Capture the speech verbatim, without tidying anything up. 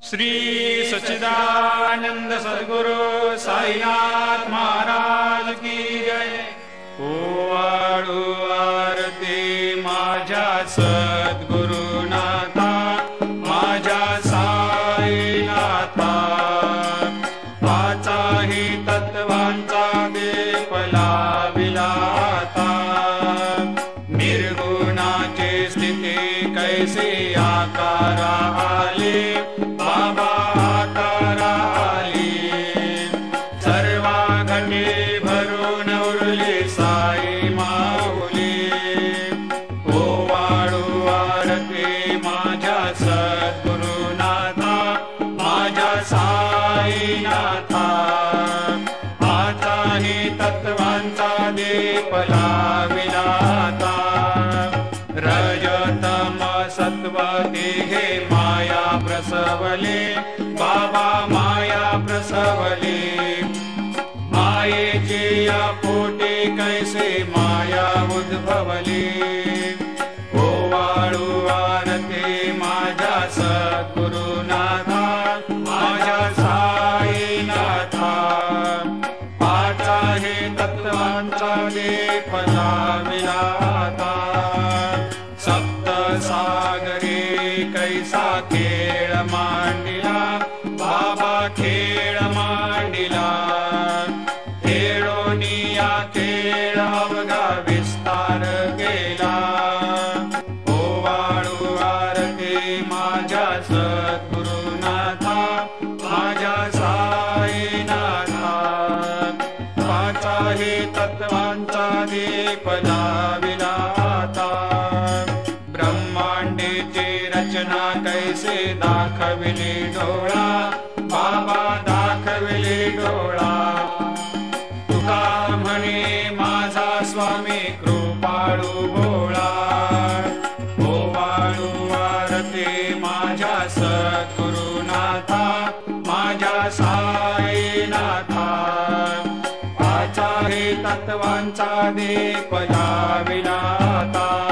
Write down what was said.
श्री सच्चिदानंद सद्गुरु साईनाथ महाराज की जय। ओवाळू आरती माझ्या सद्गुरुनाथा, माझ्या साईनाथा, पाचाही तत्वांचा दीप लाविला आता। निर्गुणाची स्थिती कैसे आकारा आले, बाबा आकारा आले। सर्वा घटे भरून उरले साई माऊली। ओवाळू आरती माझ्या सद्गुरुनाथा, माझ्या साईनाथा, आताही तत्वांचा दीप लाविला आता। रजतम सत्व तिघे माया प्रसवले, बाबा माया प्रसवले। मायेची या पोटी कैसे माया उद्भवली। ओवाळू आरती माझ्या सद्गुरुनाथा, माझ्या साईनाथा, पाचाही तत्वांचा दीप लाविला आता। सप्त सागरी कैसा खेळ मांडिला, बाबा खेळ मांडिला। खेळोनिया खेळ अवघा विस्तार केला। ओवाळू आरती माझ्या सद्गुरुनाथा, माझ्या साईनाथा, पाचाही तत्वांचा दीप लाविला आता। ब्रह्मांडेची रचना कैसे दाखविली डोळा, बाबा दाखविली डोळा। तुका म्हणे माझा स्वामी कृपाळू भोळा। ओवाळू आरती माझ्या सद्गुरुनाथा, माझ्या साईनाथा, पाचाही तत्वांचा दीप लाविला आता।